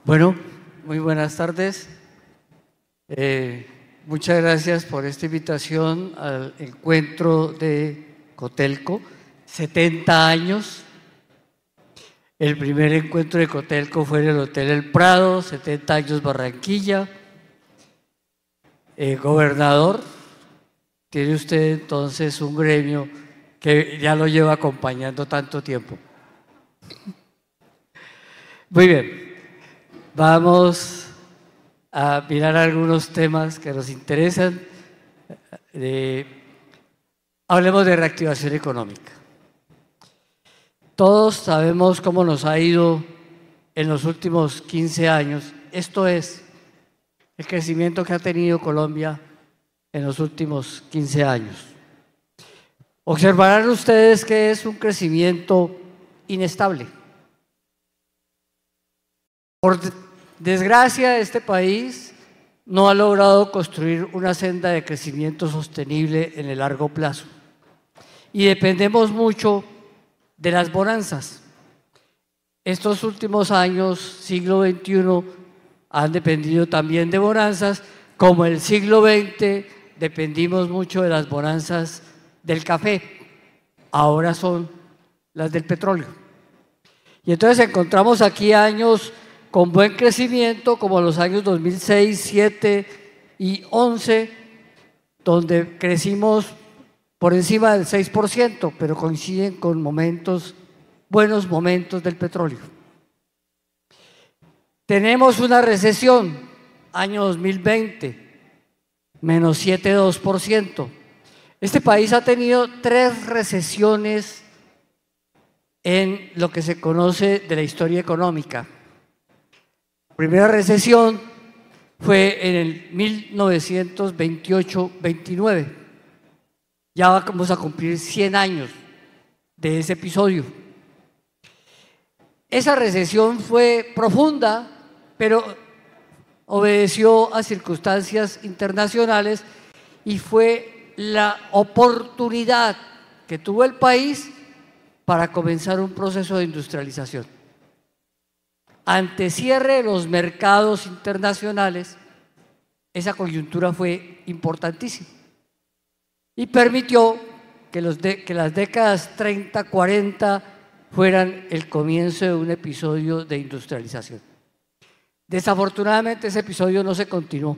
Bueno, muy buenas tardes. Muchas gracias por esta invitación al encuentro de Cotelco. 70 años. El primer encuentro de Cotelco fue en el Hotel El Prado, 70 años Barranquilla. Gobernador, tiene usted entonces un gremio que ya lo lleva acompañando tanto tiempo. Muy bien, vamos a mirar algunos temas que nos interesan. Hablemos de reactivación económica. Todos sabemos cómo nos ha ido en los últimos 15 años. Esto es el crecimiento que ha tenido Colombia en los últimos 15 años. Observarán ustedes que es un crecimiento inestable. Por desgracia, este país no ha logrado construir una senda de crecimiento sostenible en el largo plazo. Y dependemos mucho de las bonanzas. Estos últimos años, siglo XXI, han dependido también de bonanzas, como el siglo XX dependimos mucho de las bonanzas del café, ahora son las del petróleo. Y entonces encontramos aquí años con buen crecimiento, como los años 2006, 2007 y 2011, donde crecimos por encima del 6%, pero coinciden con buenos momentos del petróleo. Tenemos una recesión, año 2020, menos 7,2%. Este país ha tenido 3 recesiones en lo que se conoce de la historia económica. La primera recesión fue en el 1928-29. Ya vamos a cumplir 100 años de ese episodio. Esa recesión fue profunda, pero obedeció a circunstancias internacionales y fue la oportunidad que tuvo el país para comenzar un proceso de industrialización. Ante cierre de los mercados internacionales, esa coyuntura fue importantísima y permitió que las décadas 30, 40 fueran el comienzo de un episodio de industrialización. Desafortunadamente ese episodio no se continuó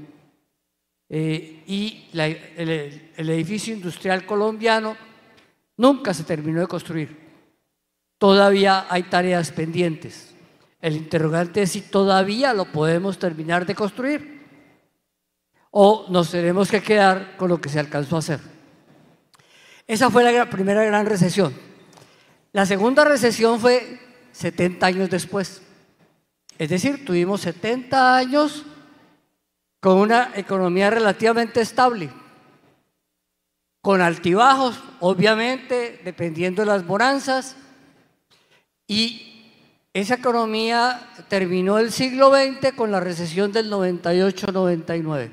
y el edificio industrial colombiano nunca se terminó de construir. Todavía hay tareas pendientes. El interrogante es si todavía lo podemos terminar de construir o nos tenemos que quedar con lo que se alcanzó a hacer. Esa fue la primera gran recesión. La segunda recesión fue 70 años después. Es decir, tuvimos 70 años con una economía relativamente estable, con altibajos, obviamente, dependiendo de las bonanzas, y esa economía terminó el siglo XX con la recesión del 98-99.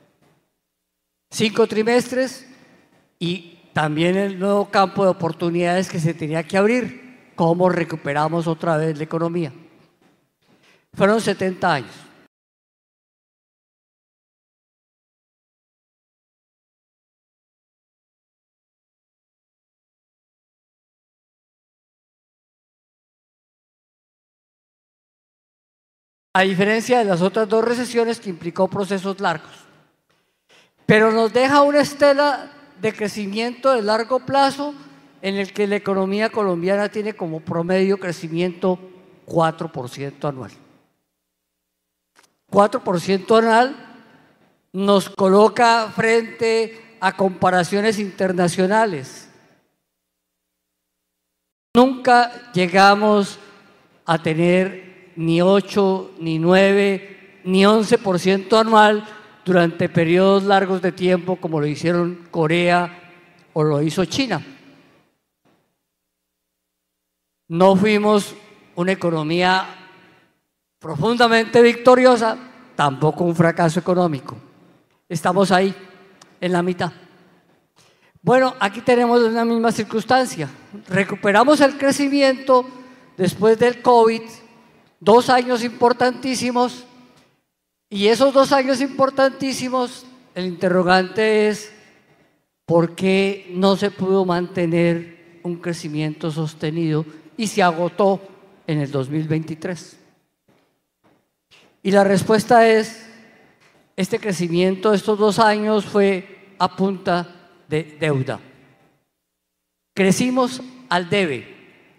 5 trimestres y también el nuevo campo de oportunidades que se tenía que abrir. ¿Cómo recuperamos otra vez la economía? Fueron 70 años. A diferencia de las otras 2 recesiones que implicó procesos largos. Pero nos deja una estela de crecimiento de largo plazo en el que la economía colombiana tiene como promedio crecimiento 4% anual. 4% anual nos coloca frente a comparaciones internacionales. Nunca llegamos a tener ni 8, ni 9, ni 11% anual durante periodos largos de tiempo como lo hicieron Corea o lo hizo China. No fuimos una economía profundamente victoriosa, tampoco un fracaso económico. Estamos ahí, en la mitad. Bueno, aquí tenemos una misma circunstancia. Recuperamos el crecimiento después del COVID 2 años importantísimos, y esos 2 años importantísimos, el interrogante es ¿por qué no se pudo mantener un crecimiento sostenido y se agotó en el 2023? Y la respuesta es, este crecimiento de estos 2 años fue a punta de deuda. Crecimos al debe.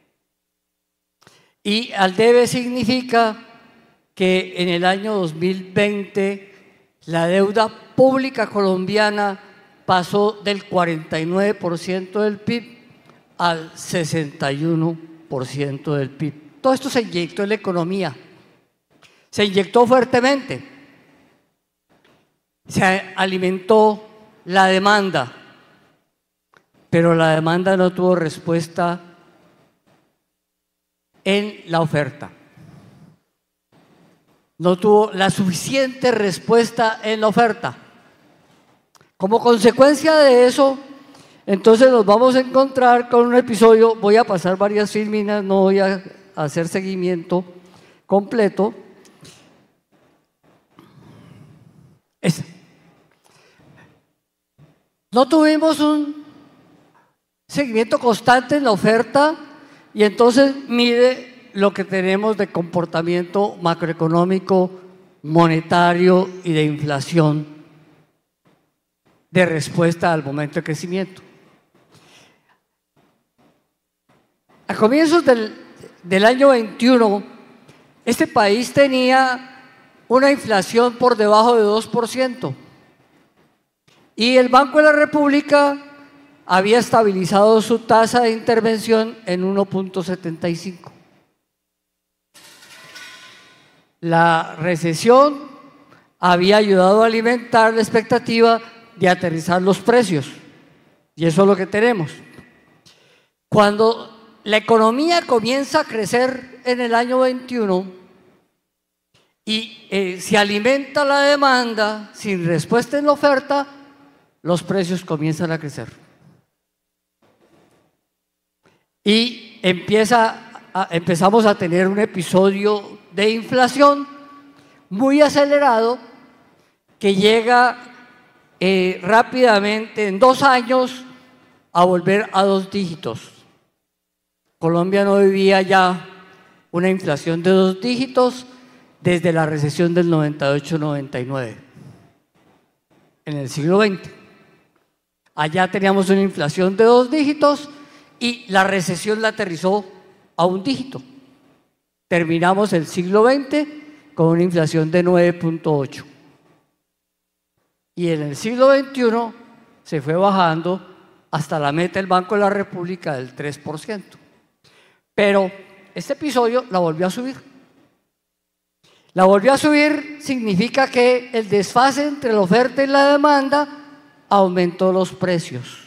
Y al debe significa que en el año 2020 la deuda pública colombiana pasó del 49% del PIB al 61% del PIB. Todo esto se inyectó en la economía, se inyectó fuertemente, se alimentó la demanda, pero la demanda no tuvo respuesta en la oferta. No tuvo la suficiente respuesta en la oferta. Como consecuencia de eso, entonces nos vamos a encontrar con un episodio, voy a pasar varias filminas, no voy a hacer seguimiento completo. No tuvimos un seguimiento constante en la oferta y entonces mire lo que tenemos de comportamiento macroeconómico, monetario y de inflación de respuesta al momento de crecimiento. A comienzos del año 21, este país tenía una inflación por debajo de 2%. Y el Banco de la República había estabilizado su tasa de intervención en 1.75. La recesión había ayudado a alimentar la expectativa de aterrizar los precios. Y eso es lo que tenemos. Cuando la economía comienza a crecer en el año 21 y se alimenta la demanda sin respuesta en la oferta, los precios comienzan a crecer. Y empezamos a tener un episodio de inflación muy acelerado que llega rápidamente en 2 años a volver a 2 dígitos. Colombia no vivía ya una inflación de 2 dígitos desde la recesión del 98-99 en el siglo XX. Allá teníamos una inflación de 2 dígitos y la recesión la aterrizó a 1 dígito. Terminamos el siglo XX con una inflación de 9.8. Y en el siglo XXI se fue bajando hasta la meta del Banco de la República del 3%. Pero este episodio la volvió a subir. La volvió a subir significa que el desfase entre la oferta y la demanda aumentó los precios.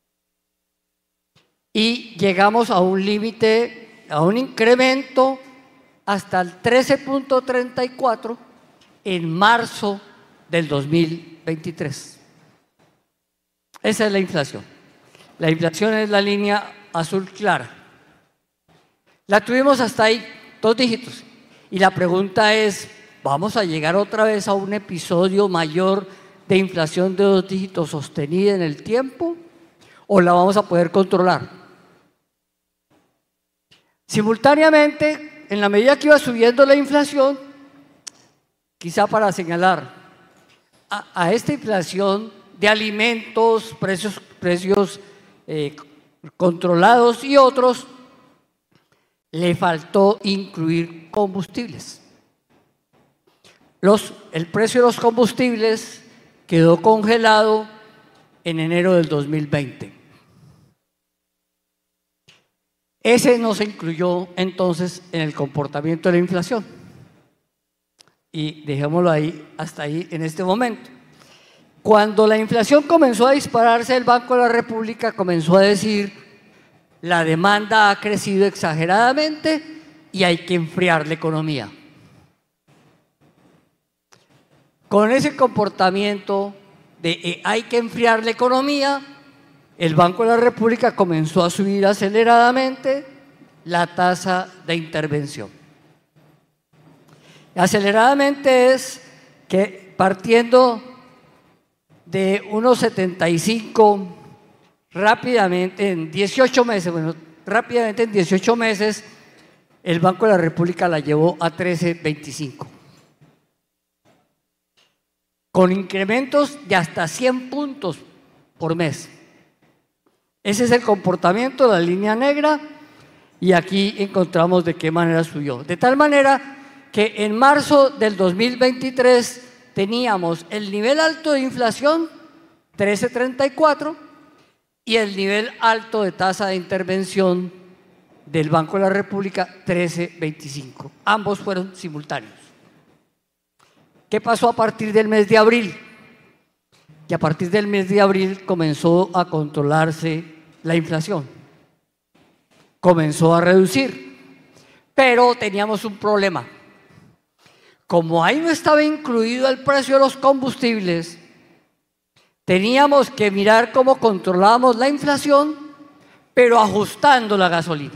Y llegamos a un límite, a un incremento hasta el 13.34 en marzo del 2023. Esa es la inflación. La inflación es la línea azul clara. La tuvimos hasta ahí, 2 dígitos. Y la pregunta es, ¿vamos a llegar otra vez a un episodio mayor de inflación de 2 dígitos sostenida en el tiempo? ¿O la vamos a poder controlar? Simultáneamente, en la medida que iba subiendo la inflación, quizá para señalar a esta inflación de alimentos, precios controlados y otros, le faltó incluir combustibles. El precio de los combustibles quedó congelado en enero del 2020. Ese no se incluyó entonces en el comportamiento de la inflación. Y dejémoslo ahí, hasta ahí en este momento. Cuando la inflación comenzó a dispararse, el Banco de la República comenzó a decir: la demanda ha crecido exageradamente y hay que enfriar la economía. Con ese comportamiento de hay que enfriar la economía, el Banco de la República comenzó a subir aceleradamente la tasa de intervención. Aceleradamente es que partiendo de unos 75, rápidamente, en 18 meses, rápidamente en 18 meses, el Banco de la República la llevó a 13.25, con incrementos de hasta 100 puntos por mes. Ese es el comportamiento de la línea negra, y aquí encontramos de qué manera subió. De tal manera que en marzo del 2023 teníamos el nivel alto de inflación, 13.34, y el nivel alto de tasa de intervención del Banco de la República, 13.25. Ambos fueron simultáneos. ¿Qué pasó a partir del mes de abril? Que a partir del mes de abril comenzó a controlarse la inflación, comenzó a reducir, pero teníamos un problema. Como ahí no estaba incluido el precio de los combustibles, teníamos que mirar cómo controlábamos la inflación, pero ajustando la gasolina.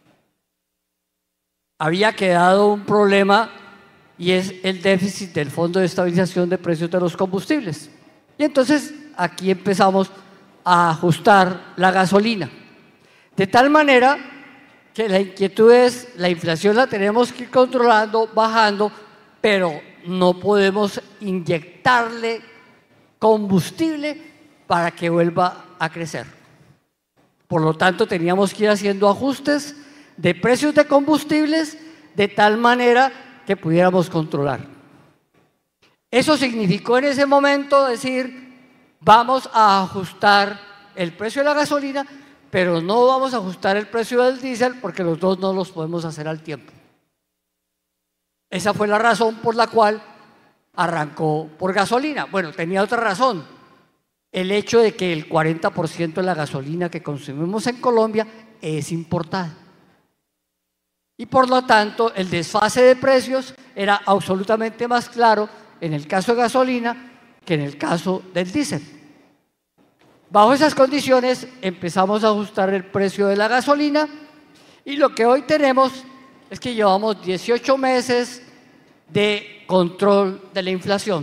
Había quedado un problema, y es el déficit del Fondo de Estabilización de Precios de los Combustibles. Y entonces aquí empezamos a ajustar la gasolina. De tal manera que la inquietud es, la inflación la tenemos que ir controlando, bajando, pero no podemos inyectarle combustible para que vuelva a crecer. Por lo tanto, teníamos que ir haciendo ajustes de precios de combustibles de tal manera que pudiéramos controlar. Eso significó en ese momento decir, vamos a ajustar el precio de la gasolina, pero no vamos a ajustar el precio del diésel porque los dos no los podemos hacer al tiempo. Esa fue la razón por la cual arrancó por gasolina. Bueno, tenía otra razón, el hecho de que el 40% de la gasolina que consumimos en Colombia es importada. Y por lo tanto, el desfase de precios era absolutamente más claro en el caso de gasolina que en el caso del diésel. Bajo esas condiciones empezamos a ajustar el precio de la gasolina, y lo que hoy tenemos es que llevamos 18 meses de control de la inflación.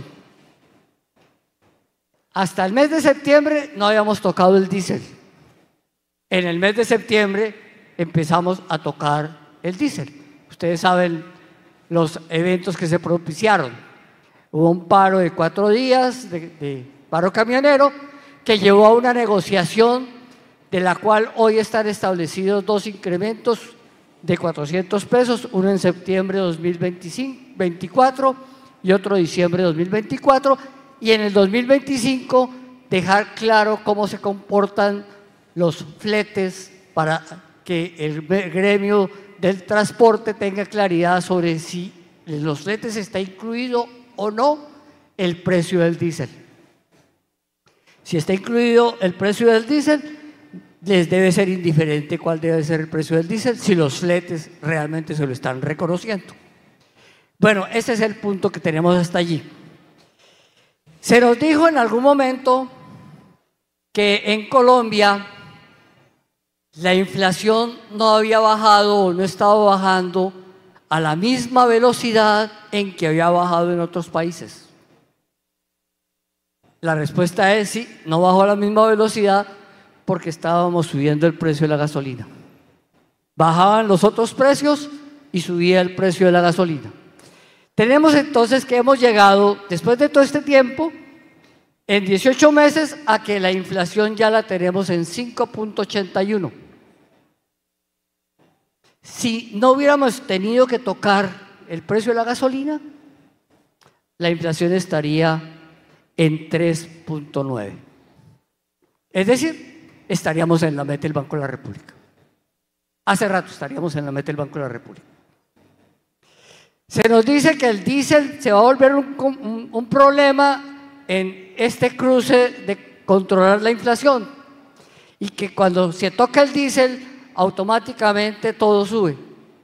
Hasta el mes de septiembre no habíamos tocado el diésel. En el mes de septiembre empezamos a tocar el diésel. Ustedes saben los eventos que se propiciaron. Hubo un paro de 4 días, de paro camionero, que llevó a una negociación de la cual hoy están establecidos 2 incrementos de 400 pesos, uno en septiembre de 2024 y otro diciembre de 2024, y en el 2025 dejar claro cómo se comportan los fletes para que el gremio del transporte tenga claridad sobre si en los fletes está incluido o no el precio del diésel. Si está incluido el precio del diésel, les debe ser indiferente cuál debe ser el precio del diésel si los fletes realmente se lo están reconociendo. Bueno, ese es el punto que tenemos hasta allí. Se nos dijo en algún momento que en Colombia la inflación no había bajado o no estaba bajando a la misma velocidad en que había bajado en otros países. La respuesta es sí, no bajó a la misma velocidad porque estábamos subiendo el precio de la gasolina. Bajaban los otros precios y subía el precio de la gasolina. Tenemos entonces que hemos llegado, después de todo este tiempo, en 18 meses, a que la inflación ya la tenemos en 5.81. Si no hubiéramos tenido que tocar el precio de la gasolina, la inflación estaría en 3.9. Es decir, estaríamos en la meta del Banco de la República. Hace rato estaríamos en la meta del Banco de la República. Se nos dice que el diésel se va a volver un problema en este cruce de controlar la inflación, y que cuando se toca el diésel automáticamente todo sube.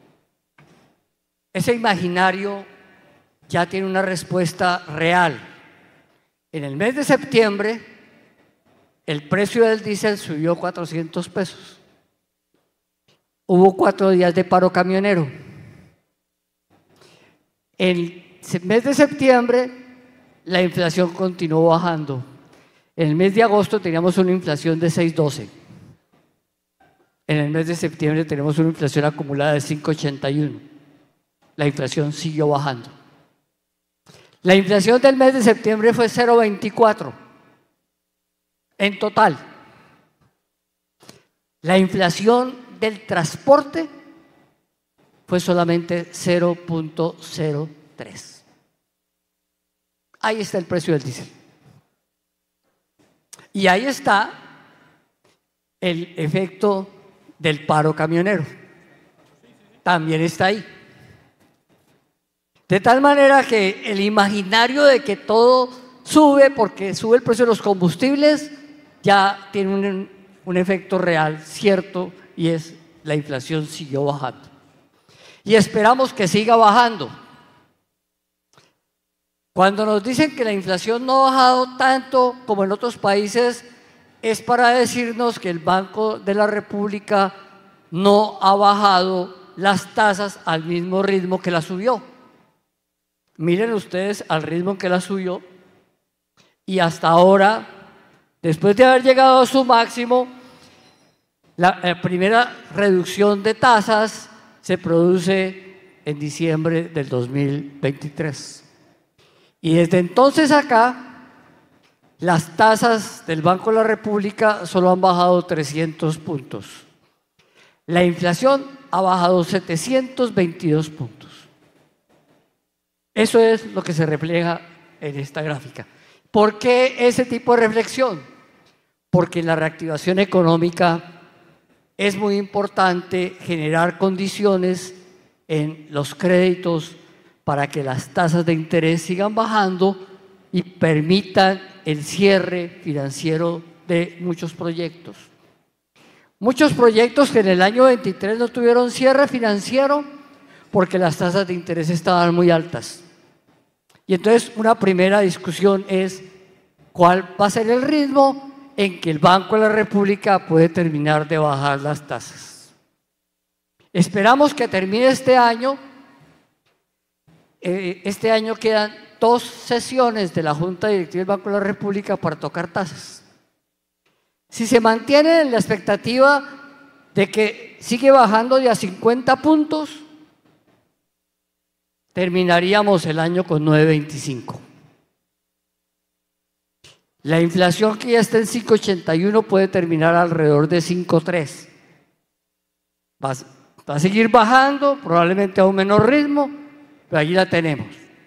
Ese imaginario ya tiene una respuesta real. En el mes de septiembre el precio del diésel subió 400 pesos. Hubo 4 días de paro camionero. En el mes de septiembre la inflación continuó bajando. En el mes de agosto teníamos una inflación de 6,12. En el mes de septiembre tenemos una inflación acumulada de 5,81. La inflación siguió bajando. La inflación del mes de septiembre fue 0,24 en total. La inflación del transporte fue solamente 0,03. Ahí está el precio del diésel. Y ahí está el efecto del paro camionero. También está ahí. De tal manera que el imaginario de que todo sube porque sube el precio de los combustibles ya tiene un efecto real, cierto, y es la inflación siguió bajando. Y esperamos que siga bajando. Cuando nos dicen que la inflación no ha bajado tanto como en otros países, es para decirnos que el Banco de la República no ha bajado las tasas al mismo ritmo que la subió. Miren ustedes al ritmo que la subió y hasta ahora, después de haber llegado a su máximo, la primera reducción de tasas se produce en diciembre del 2023. Y desde entonces acá, las tasas del Banco de la República solo han bajado 300 puntos. La inflación ha bajado 722 puntos. Eso es lo que se refleja en esta gráfica. ¿Por qué ese tipo de reflexión? Porque en la reactivación económica es muy importante generar condiciones en los créditos para que las tasas de interés sigan bajando y permitan el cierre financiero de muchos proyectos. Muchos proyectos que en el año 23 no tuvieron cierre financiero porque las tasas de interés estaban muy altas. Y entonces una primera discusión es cuál va a ser el ritmo en que el Banco de la República puede terminar de bajar las tasas. Esperamos que termine este año. Este año quedan 2 sesiones de la Junta Directiva del Banco de la República para tocar tasas. Si se mantiene en la expectativa de que sigue bajando de a 50 puntos, terminaríamos el año con 9,25. La inflación que ya está en 5,81 puede terminar alrededor de 5,3. Va a seguir bajando, probablemente a un menor ritmo, pero allí la tenemos.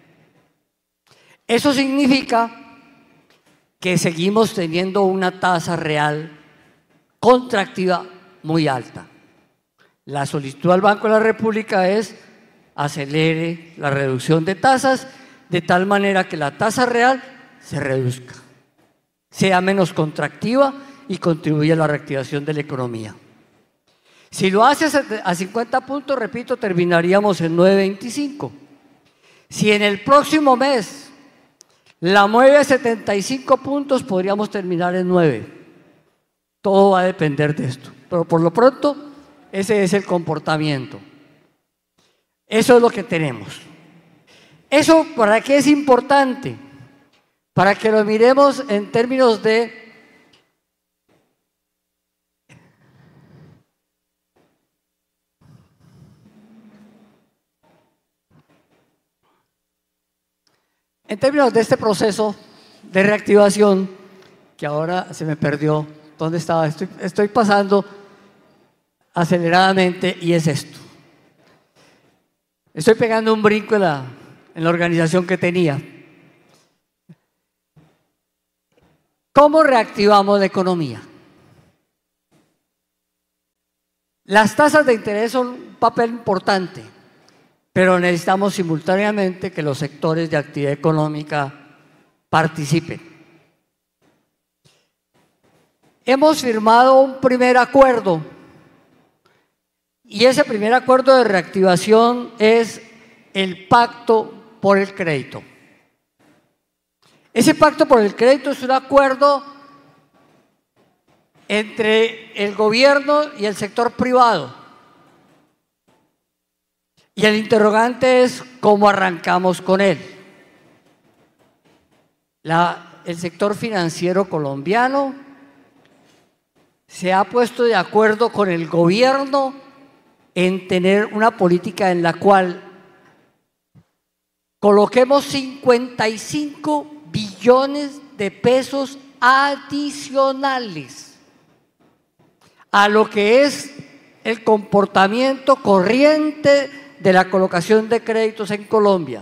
Eso significa que seguimos teniendo una tasa real contractiva muy alta. La solicitud al Banco de la República es acelere la reducción de tasas de tal manera que la tasa real se reduzca, sea menos contractiva y contribuya a la reactivación de la economía. Si lo hace a 50 puntos, repito, terminaríamos en 9,25. Si en el próximo mes la mueve a 75 puntos, podríamos terminar en 9. Todo va a depender de esto. Pero por lo pronto, ese es el comportamiento. Eso es lo que tenemos. ¿Eso para qué es importante? Para que lo miremos en términos de este proceso de reactivación que ahora se me perdió. ¿Dónde estaba? Estoy pasando aceleradamente y es esto. Estoy pegando un brinco en la organización que tenía. ¿Cómo reactivamos la economía? Las tasas de interés son un papel importante, pero necesitamos simultáneamente que los sectores de actividad económica participen. Hemos firmado un primer acuerdo y ese primer acuerdo de reactivación es el Pacto por el Crédito. Ese Pacto por el Crédito es un acuerdo entre el gobierno y el sector privado. Y el interrogante es cómo arrancamos con él. El sector financiero colombiano se ha puesto de acuerdo con el gobierno en tener una política en la cual coloquemos 55 billones de pesos adicionales a lo que es el comportamiento corriente de la colocación de créditos en Colombia.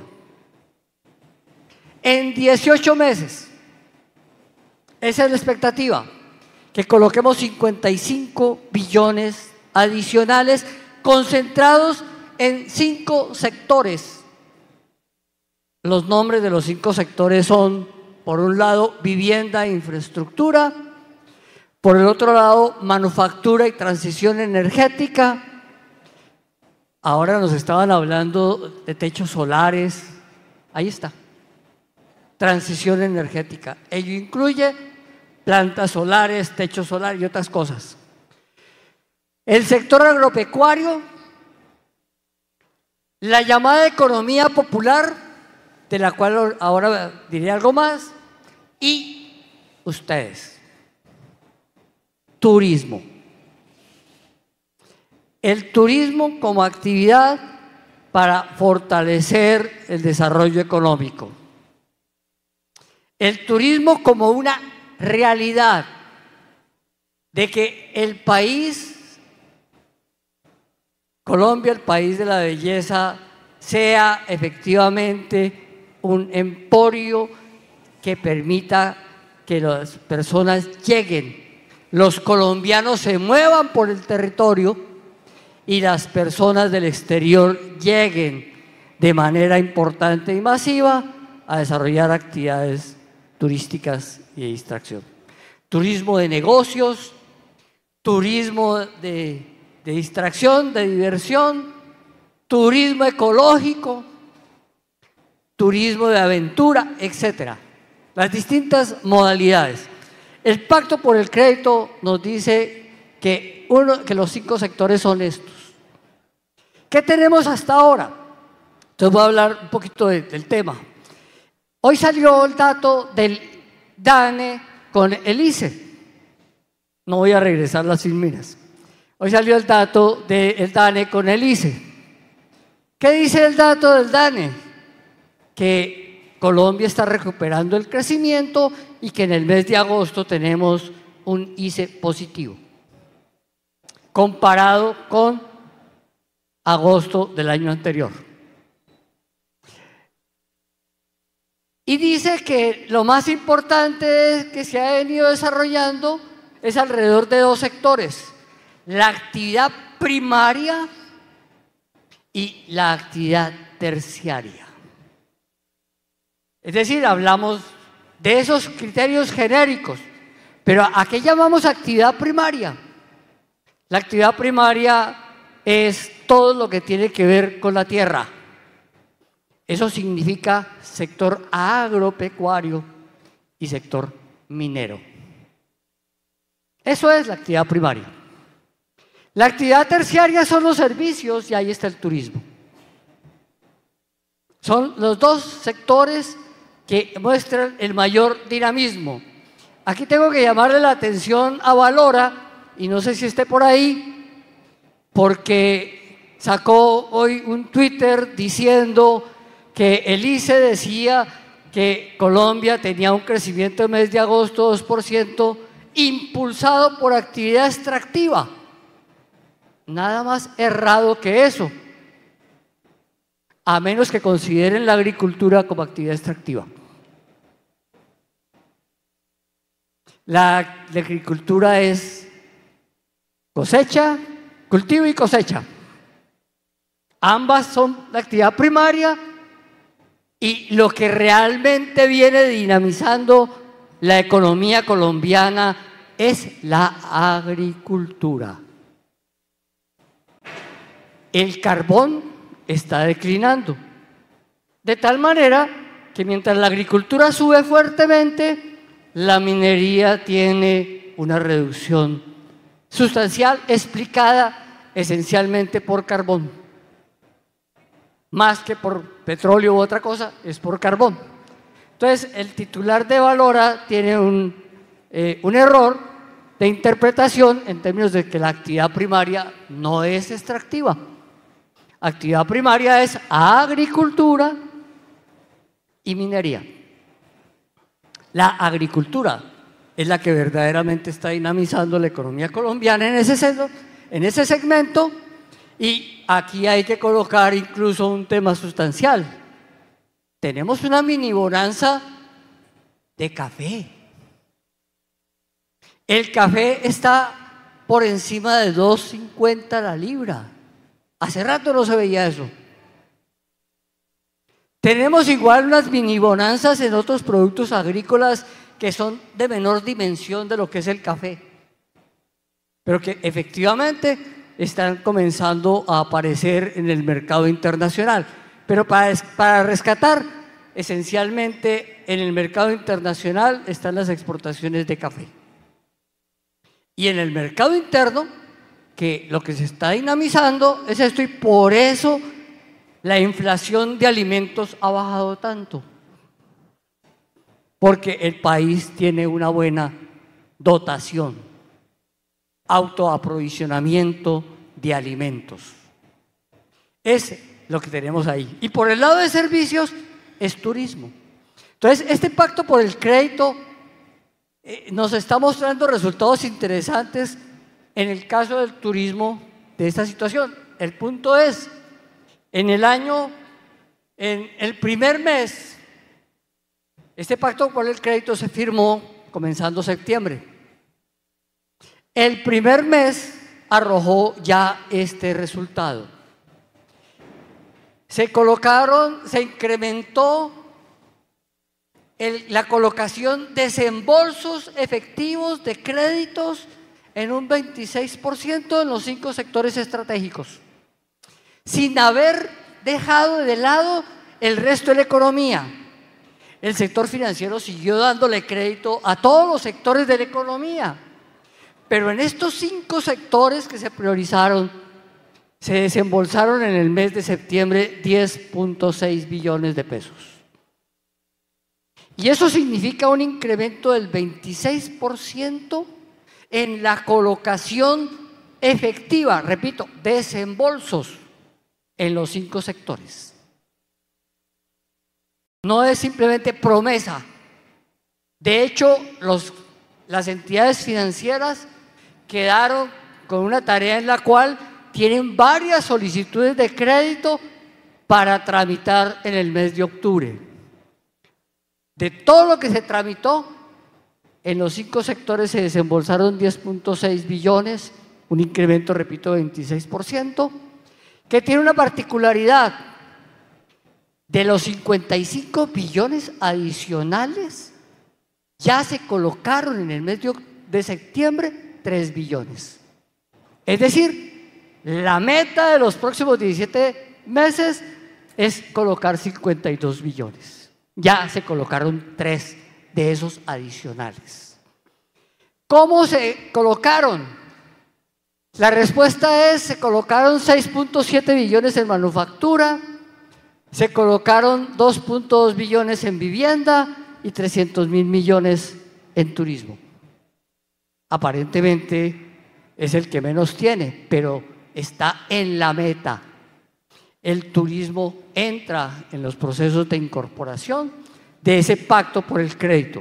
En 18 meses, esa es la expectativa, que coloquemos 55 billones adicionales concentrados en 5 sectores. Los nombres de los 5 sectores son, por un lado, vivienda e infraestructura, por el otro lado, manufactura y transición energética. Ahora nos estaban hablando de techos solares, ahí está, transición energética. Ello incluye plantas solares, techos solares y otras cosas. El sector agropecuario, la llamada economía popular, de la cual ahora diré algo más, y ustedes, turismo. El turismo como actividad para fortalecer el desarrollo económico. El turismo como una realidad de que el país, Colombia, el país de la belleza, sea efectivamente un emporio que permita que las personas lleguen, los colombianos se muevan por el territorio y las personas del exterior lleguen de manera importante y masiva a desarrollar actividades turísticas y de distracción. Turismo de negocios, turismo de distracción, de diversión, turismo ecológico, turismo de aventura, etcétera. Las distintas modalidades. El Pacto por el Crédito nos dice que los 5 sectores son estos. ¿Qué tenemos hasta ahora? Entonces voy a hablar un poquito del tema. Hoy salió el dato del DANE con el ICE. No voy a regresar las filminas. Hoy salió el dato del DANE con el ICE. ¿Qué dice el dato del DANE? Que Colombia está recuperando el crecimiento y que en el mes de agosto tenemos un ICE positivo, comparado con agosto del año anterior. Y dice que lo más importante que se ha venido desarrollando es alrededor de 2 sectores: la actividad primaria y la actividad terciaria. Es decir, hablamos de esos criterios genéricos, pero ¿a qué llamamos actividad primaria? La actividad primaria es todo lo que tiene que ver con la tierra. Eso significa sector agropecuario y sector minero. Eso es la actividad primaria. La actividad terciaria son los servicios y ahí está el turismo. Son los 2 sectores que muestran el mayor dinamismo. Aquí tengo que llamarle la atención a Valora, y no sé si esté por ahí, porque sacó hoy un Twitter diciendo que el ICE decía que Colombia tenía un crecimiento en el mes de agosto 2%, impulsado por actividad extractiva. Nada más errado que eso, a menos que consideren la agricultura como actividad extractiva. La agricultura es cosecha, cultivo y cosecha. Ambas son la actividad primaria y lo que realmente viene dinamizando la economía colombiana es la agricultura. El carbón está declinando, de tal manera que mientras la agricultura sube fuertemente, la minería tiene una reducción sustancial explicada esencialmente por carbón. más que por petróleo u otra cosa, es por carbón. Entonces, el titular de Valora tiene un error de interpretación en términos de que la actividad primaria no es extractiva. Actividad primaria es agricultura y minería. La agricultura es la que verdaderamente está dinamizando la economía colombiana en ese segmento, y aquí hay que colocar incluso un tema sustancial. Tenemos una mini bonanza de café. El café está por encima de 2.50 la libra. Hace rato no se veía eso. Tenemos igual unas mini bonanzas en otros productos agrícolas que son de menor dimensión de lo que es el café, pero que efectivamente están comenzando a aparecer en el mercado internacional. Pero para rescatar, esencialmente en el mercado internacional están las exportaciones de café. Y en el mercado interno, que lo que se está dinamizando es esto, y por eso la inflación de alimentos ha bajado tanto. Porque el país tiene una buena dotación, autoaprovisionamiento de alimentos. Es lo que tenemos ahí. Y por el lado de servicios es turismo. Entonces, este pacto por el crédito nos está mostrando resultados interesantes en el caso del turismo de esta situación. El punto es, en el primer mes, este pacto por el crédito se firmó comenzando septiembre. El primer mes arrojó ya este resultado. Se incrementó la colocación de desembolsos efectivos de créditos en un 26% en los 5 sectores estratégicos, sin haber dejado de lado el resto de la economía. El sector financiero siguió dándole crédito a todos los sectores de la economía, pero en estos 5 sectores que se priorizaron, se desembolsaron en el mes de septiembre 10.6 billones de pesos. Y eso significa un incremento del 26% en la colocación efectiva, repito, desembolsos en los 5 sectores. No es simplemente promesa. De hecho, las entidades financieras quedaron con una tarea en la cual tienen varias solicitudes de crédito para tramitar en el mes de octubre. De todo lo que se tramitó, en los 5 sectores se desembolsaron 10.6 billones, un incremento, repito, de 26%, que tiene una particularidad. De los 55 billones adicionales, ya se colocaron en el mes de septiembre 3 billones. Es decir, la meta de los próximos 17 meses es colocar 52 billones. Ya se colocaron 3 de esos adicionales. ¿Cómo se colocaron? La respuesta es: se colocaron 6.7 billones en manufactura, se colocaron 2.2 billones en vivienda y 300.000 millones en turismo. Aparentemente es el que menos tiene, pero está en la meta. El turismo entra en los procesos de incorporación de ese pacto por el crédito.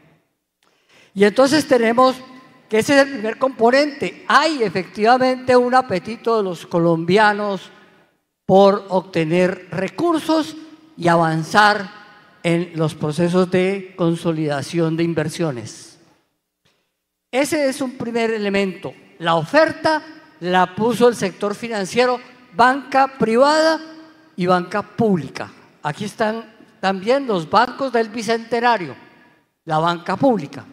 Y entonces tenemos que ese es el primer componente. Hay efectivamente un apetito de los colombianos por obtener recursos y avanzar en los procesos de consolidación de inversiones. Ese es un primer elemento. La oferta la puso el sector financiero, banca privada y banca pública. Aquí están también los bancos del Bicentenario, la banca pública.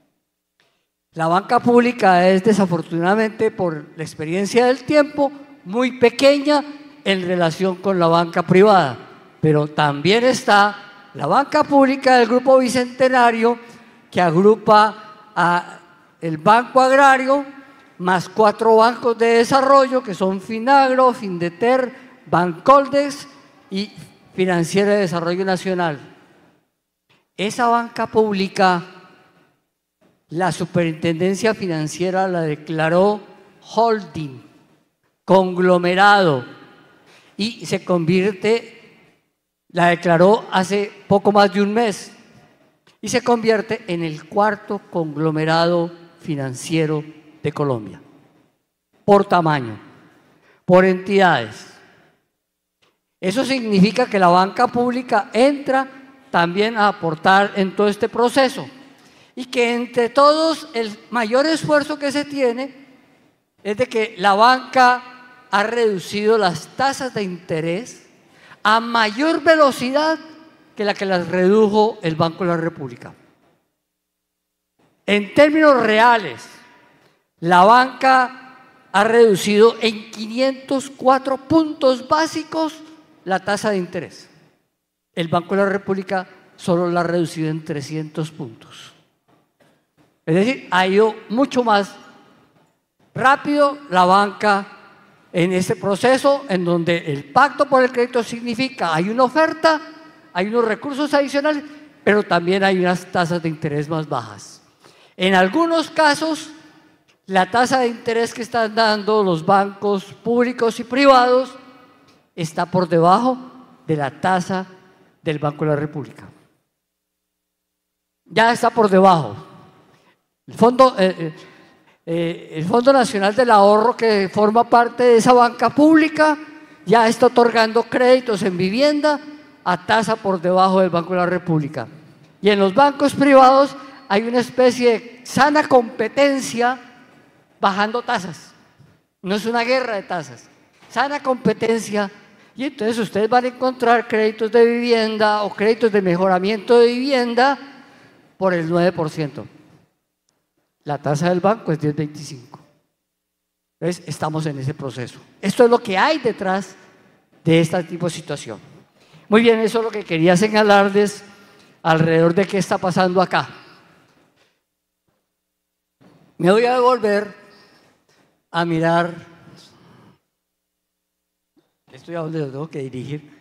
La banca pública es, desafortunadamente, por la experiencia del tiempo, muy pequeña en relación con la banca privada, pero también está la banca pública del Grupo Bicentenario, que agrupa el Banco Agrario más 4 bancos de desarrollo, que son Finagro, Findeter, Bancoldex y Financiera de Desarrollo Nacional. Esa banca pública, la Superintendencia Financiera la declaró holding, conglomerado, y se convierte, la declaró hace poco más de un mes, y se convierte en el cuarto conglomerado financiero de Colombia, por tamaño, por entidades. Eso significa que la banca pública entra también a aportar en todo este proceso y que entre todos el mayor esfuerzo que se tiene es de que la banca ha reducido las tasas de interés a mayor velocidad que la que las redujo el Banco de la República. En términos reales, la banca ha reducido en 504 puntos básicos la tasa de interés. El Banco de la República solo la ha reducido en 300 puntos. Es decir, ha ido mucho más rápido la banca en este proceso en donde el pacto por el crédito significa hay una oferta, hay unos recursos adicionales, pero también hay unas tasas de interés más bajas. En algunos casos, la tasa de interés que están dando los bancos públicos y privados está por debajo de la tasa del Banco de la República. Ya está por debajo. El Fondo Nacional del Ahorro, que forma parte de esa banca pública, ya está otorgando créditos en vivienda a tasa por debajo del Banco de la República. Y en los bancos privados hay una especie de sana competencia bajando tasas. No es una guerra de tasas, sana competencia. Y entonces ustedes van a encontrar créditos de vivienda o créditos de mejoramiento de vivienda por el 9%. La tasa del banco es 10.25. Entonces estamos en ese proceso. Esto es lo que hay detrás de este tipo de situación. Muy bien, eso es lo que quería señalarles alrededor de qué está pasando acá. Me voy a devolver a mirar. Estoy a donde lo tengo que dirigir.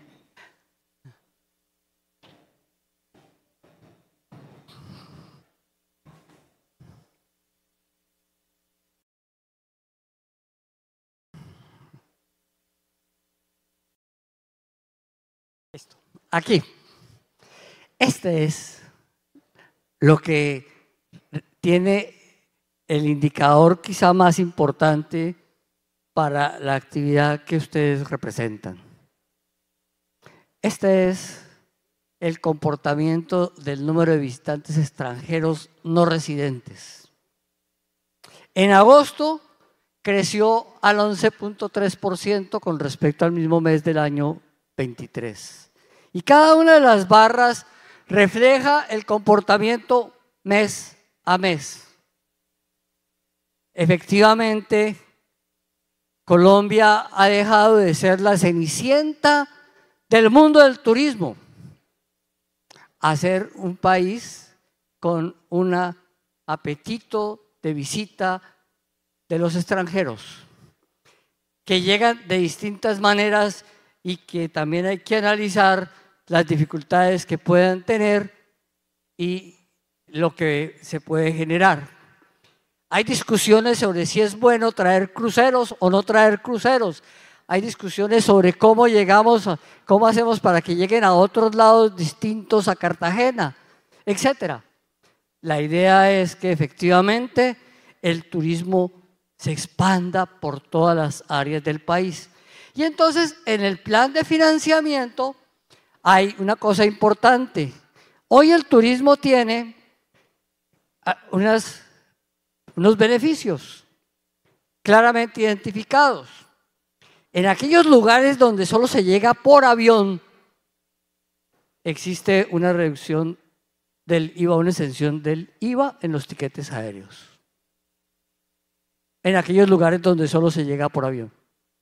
Esto, aquí. Este es lo que tiene el indicador quizá más importante para la actividad que ustedes representan. Este es el comportamiento del número de visitantes extranjeros no residentes. En agosto creció al 11.3% con respecto al mismo mes del año 23. Y cada una de las barras refleja el comportamiento mes a mes. Efectivamente, Colombia ha dejado de ser la cenicienta del mundo del turismo a ser un país con un apetito de visita de los extranjeros, que llegan de distintas maneras y que también hay que analizar las dificultades que puedan tener y lo que se puede generar. Hay discusiones sobre si es bueno traer cruceros o no traer cruceros. Hay discusiones sobre cómo cómo hacemos para que lleguen a otros lados distintos a Cartagena, etcétera. La idea es que efectivamente el turismo se expanda por todas las áreas del país. Y entonces en el plan de financiamiento hay una cosa importante. Hoy el turismo tiene unos beneficios claramente identificados. En aquellos lugares donde solo se llega por avión, existe una reducción del IVA, una exención del IVA en los tiquetes aéreos. En aquellos lugares donde solo se llega por avión.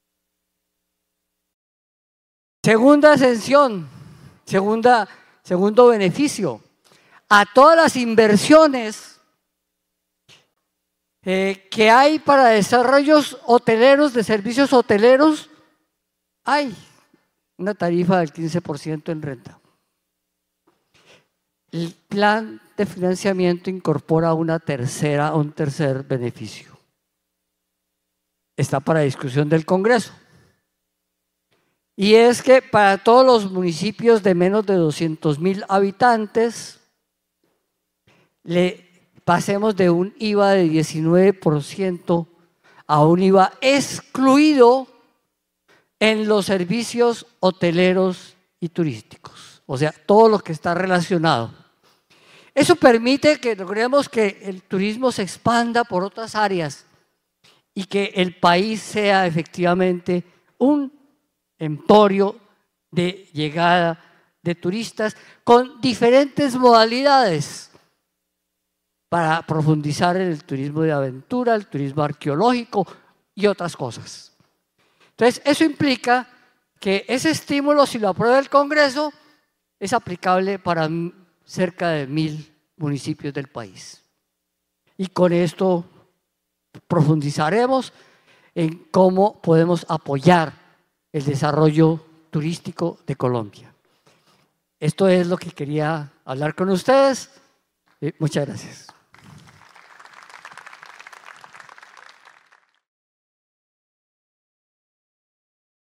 Segunda exención, segundo beneficio, a todas las inversiones que hay para desarrollos hoteleros, de servicios hoteleros, hay una tarifa del 15% en renta. El plan de financiamiento incorpora un tercer beneficio. Está para discusión del Congreso. Y es que para todos los municipios de menos de 200.000 habitantes, le pasemos de un IVA de 19% a un IVA excluido en los servicios hoteleros y turísticos, o sea, todo lo que está relacionado. Eso permite que logremos que el turismo se expanda por otras áreas y que el país sea efectivamente un emporio de llegada de turistas con diferentes modalidades para profundizar en el turismo de aventura, el turismo arqueológico y otras cosas. Entonces, eso implica que ese estímulo, si lo aprueba el Congreso, es aplicable para cerca de 1.000 municipios del país. Y con esto profundizaremos en cómo podemos apoyar el desarrollo turístico de Colombia. Esto es lo que quería hablar con ustedes. Muchas gracias.